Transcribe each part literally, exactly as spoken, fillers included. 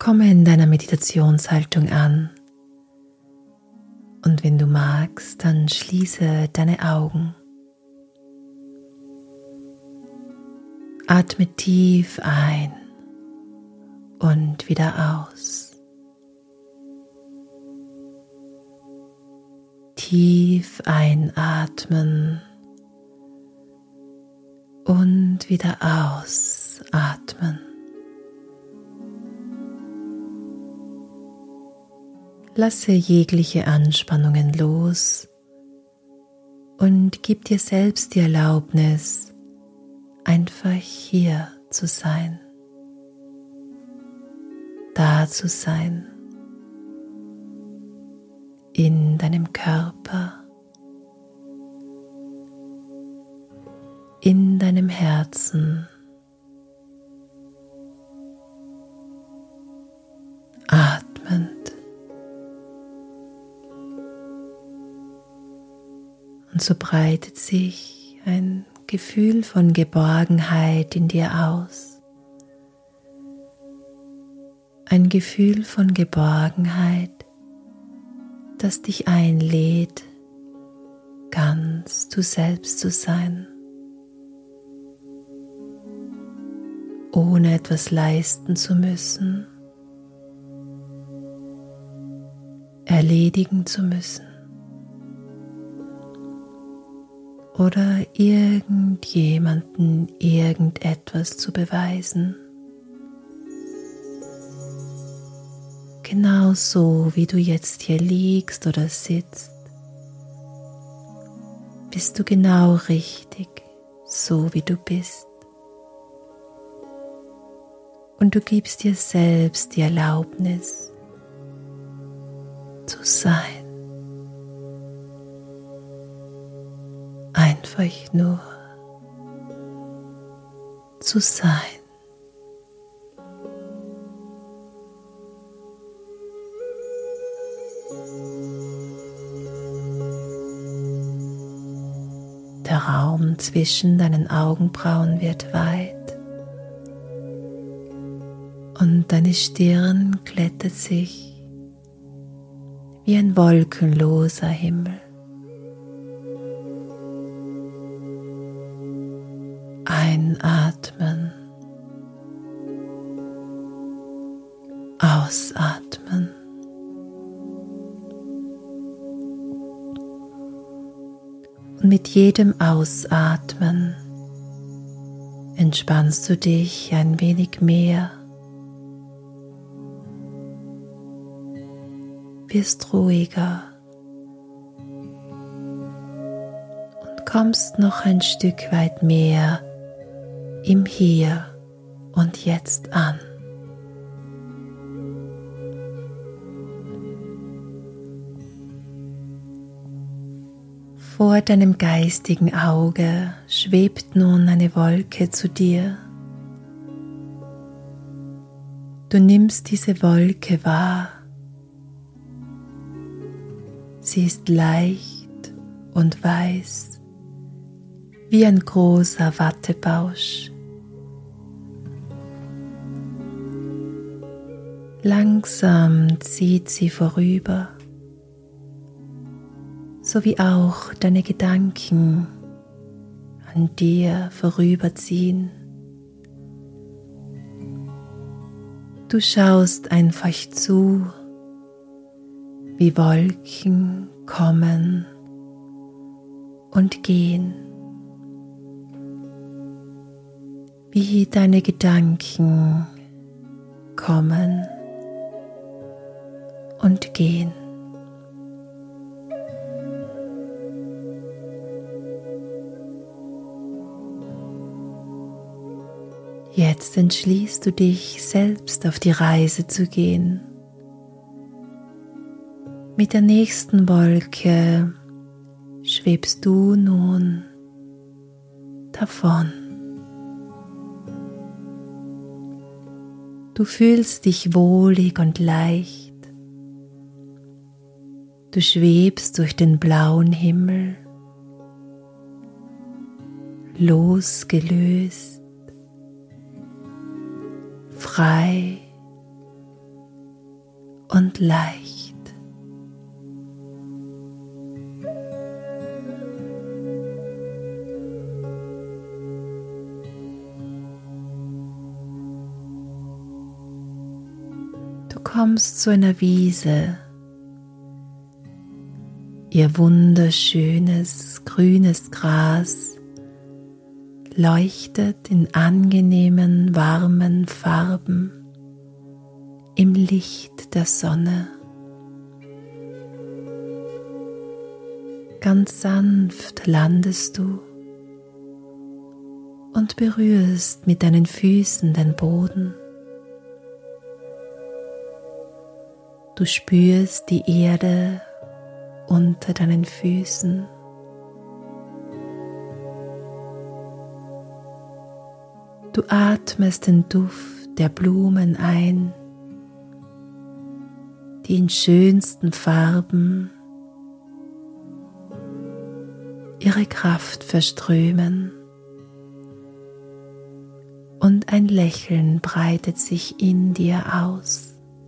Komme in deiner Meditationshaltung an und wenn du magst, dann schließe deine Augen. Atme tief ein und wieder aus. Tief einatmen und wieder ausatmen. Lasse jegliche Anspannungen los und gib dir selbst die Erlaubnis, einfach hier zu sein, da zu sein, in deinem Körper, in deinem Herzen. Atmend. Und so breitet sich ein Gefühl von Geborgenheit in dir aus. Ein Gefühl von Geborgenheit, das dich einlädt, ganz du selbst zu sein, ohne etwas leisten zu müssen, erledigen zu müssen oder irgendjemanden irgendetwas zu beweisen. Genau so, wie du jetzt hier liegst oder sitzt, bist du genau richtig, so wie du bist. Und du gibst dir selbst die Erlaubnis, zu sein. Einfach nur zu sein. Der Raum zwischen deinen Augenbrauen wird weit und deine Stirn glättet sich wie ein wolkenloser Himmel. Einatmen, ausatmen. Und mit jedem Ausatmen entspannst du dich ein wenig mehr, wirst ruhiger und kommst noch ein Stück weit mehr im Hier und Jetzt an. Vor deinem geistigen Auge schwebt nun eine Wolke zu dir. Du nimmst diese Wolke wahr. Sie ist leicht und weiß, wie ein großer Wattebausch. Langsam zieht sie vorüber, so wie auch deine Gedanken an dir vorüberziehen. Du schaust einfach zu, wie Wolken kommen und gehen, wie deine Gedanken kommen und gehen. Jetzt entschließt du dich, selbst auf die Reise zu gehen. Mit der nächsten Wolke schwebst du nun davon. Du fühlst dich wohlig und leicht. Du schwebst durch den blauen Himmel, losgelöst, frei und leicht. Du kommst zu einer Wiese. Ihr wunderschönes grünes Gras leuchtet in angenehmen, warmen Farben im Licht der Sonne. Ganz sanft landest du und berührst mit deinen Füßen den Boden. Du spürst die Erde unter deinen Füßen. Du atmest den Duft der Blumen ein, die in schönsten Farben ihre Kraft verströmen, und ein Lächeln breitet sich in dir aus.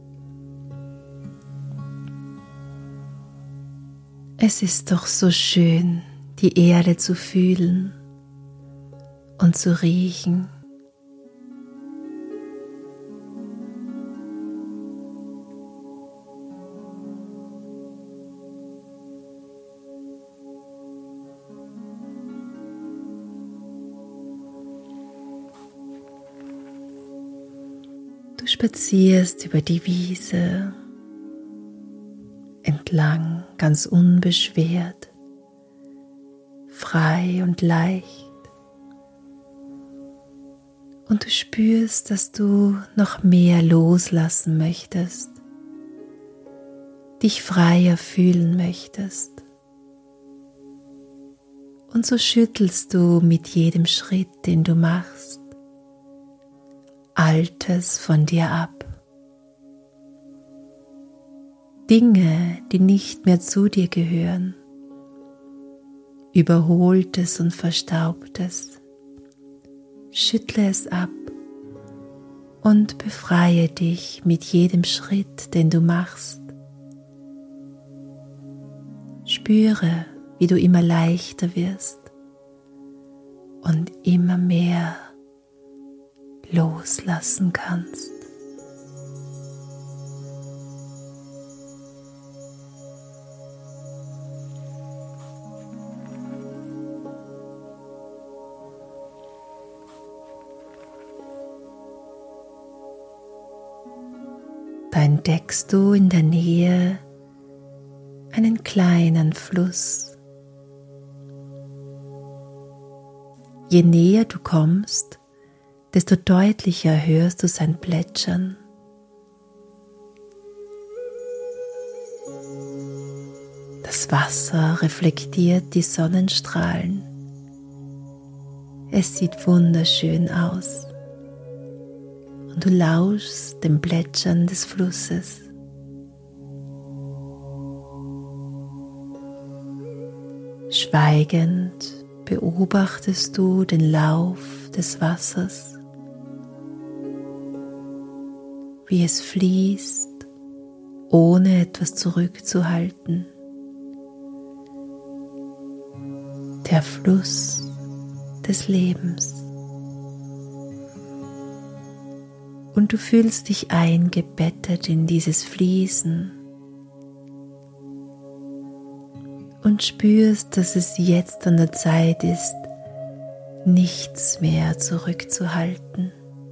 Es ist doch so schön, die Erde zu fühlen und zu riechen. Du spazierst über die Wiese entlang, ganz unbeschwert, frei und leicht. Und du spürst, dass du noch mehr loslassen möchtest, dich freier fühlen möchtest. Und so schüttelst du mit jedem Schritt, den du machst, Altes von dir ab. Dinge, die nicht mehr zu dir gehören, Überholtes und Verstaubtes. Schüttle es ab und befreie dich mit jedem Schritt, den du machst. Spüre, wie du immer leichter wirst und immer mehr loslassen kannst. Da entdeckst du in der Nähe einen kleinen Fluss. Je näher du kommst, desto deutlicher hörst du sein Plätschern. Das Wasser reflektiert die Sonnenstrahlen. Es sieht wunderschön aus. Und du lauschst dem Plätschern des Flusses. Schweigend beobachtest du den Lauf des Wassers, wie es fließt, ohne etwas zurückzuhalten. Der Fluss des Lebens. Und du fühlst dich eingebettet in dieses Fließen und spürst, dass es jetzt an der Zeit ist, nichts mehr zurückzuhalten.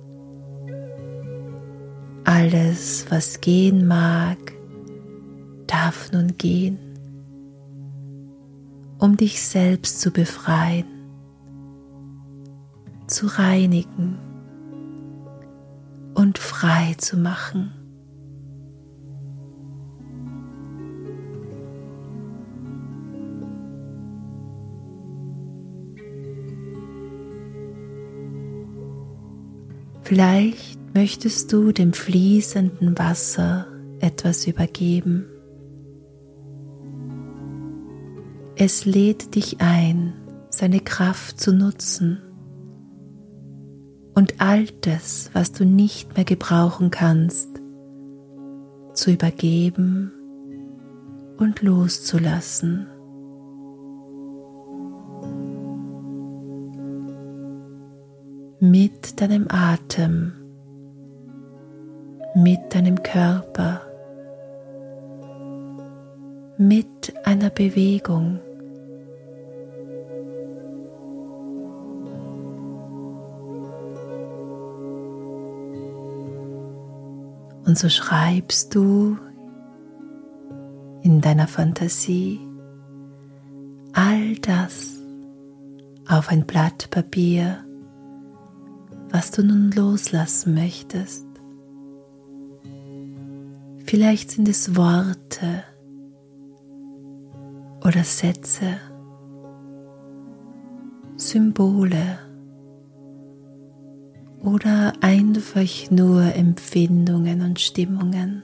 Alles, was gehen mag, darf nun gehen, um dich selbst zu befreien, zu reinigen und frei zu machen. Vielleicht möchtest du dem fließenden Wasser etwas übergeben. Es lädt dich ein, seine Kraft zu nutzen und Altes, was du nicht mehr gebrauchen kannst, zu übergeben und loszulassen. Mit deinem Atem, mit deinem Körper, mit einer Bewegung. Und so schreibst du in deiner Fantasie all das auf ein Blatt Papier, was du nun loslassen möchtest. Vielleicht sind es Worte oder Sätze, Symbole oder einfach nur Empfindungen und Stimmungen,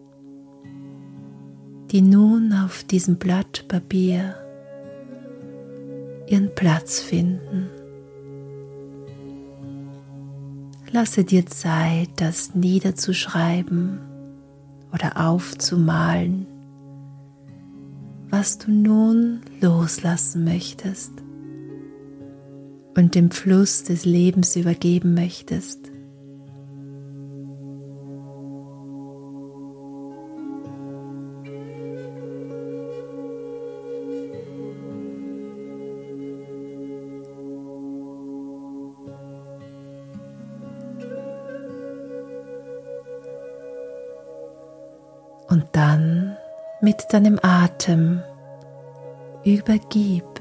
die nun auf diesem Blatt Papier ihren Platz finden. Lasse dir Zeit, das niederzuschreiben oder aufzumalen, was du nun loslassen möchtest und dem Fluss des Lebens übergeben möchtest. Und dann mit deinem Atem übergib.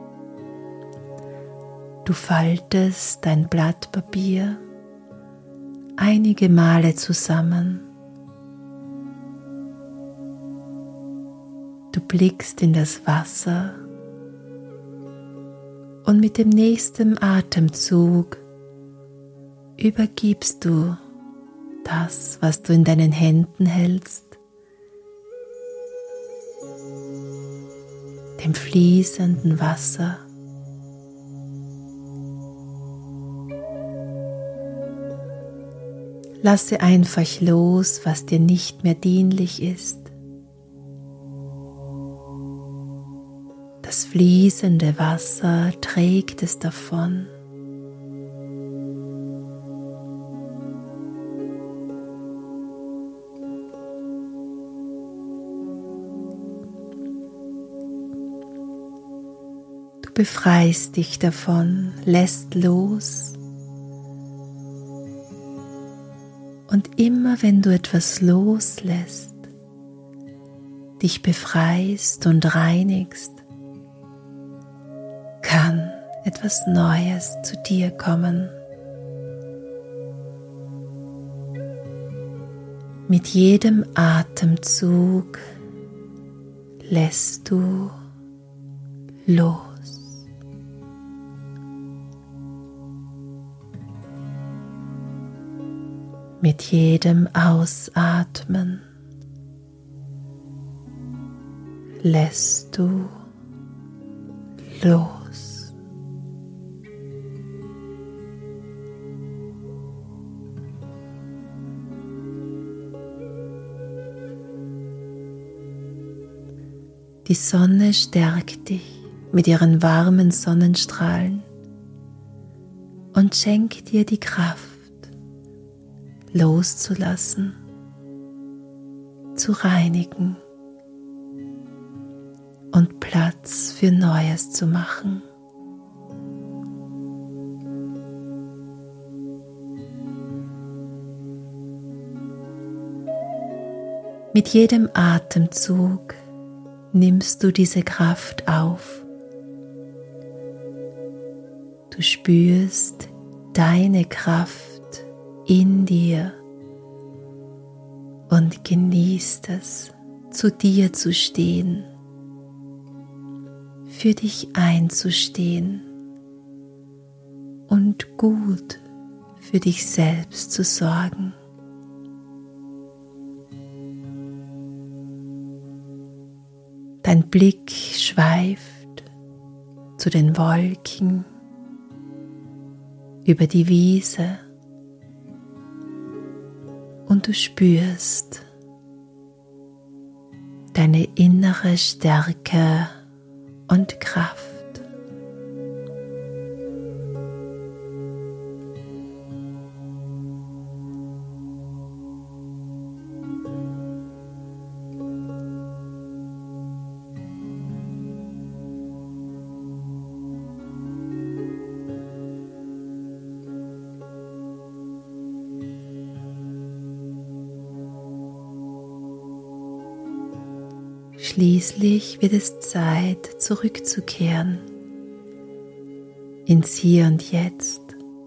Du faltest dein Blatt Papier einige Male zusammen. Du blickst in das Wasser und mit dem nächsten Atemzug übergibst du das, was du in deinen Händen hältst, dem fließenden Wasser. Lasse einfach los, was dir nicht mehr dienlich ist. Das fließende Wasser trägt es davon. Du befreist dich davon, lässt los. Und immer wenn du etwas loslässt, dich befreist und reinigst, kann etwas Neues zu dir kommen. Mit jedem Atemzug lässt du los. Mit jedem Ausatmen lässt du los. Die Sonne stärkt dich mit ihren warmen Sonnenstrahlen und schenkt dir die Kraft, loszulassen, zu reinigen und Platz für Neues zu machen. Mit jedem Atemzug nimmst du diese Kraft auf. Du spürst deine Kraft in dir und genießt es, zu dir zu stehen, für dich einzustehen und gut für dich selbst zu sorgen. Dein Blick schweift zu den Wolken, über die Wiese, und du spürst deine innere Stärke und Kraft. Schließlich wird es Zeit, zurückzukehren ins Hier und Jetzt.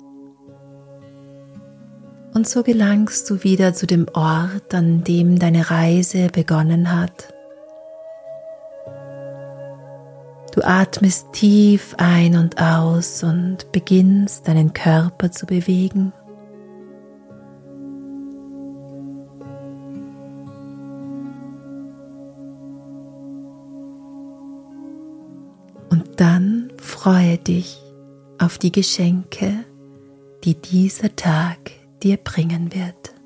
Und so gelangst du wieder zu dem Ort, an dem deine Reise begonnen hat. Du atmest tief ein und aus und beginnst deinen Körper zu bewegen. Und dann freue dich auf die Geschenke, die dieser Tag dir bringen wird.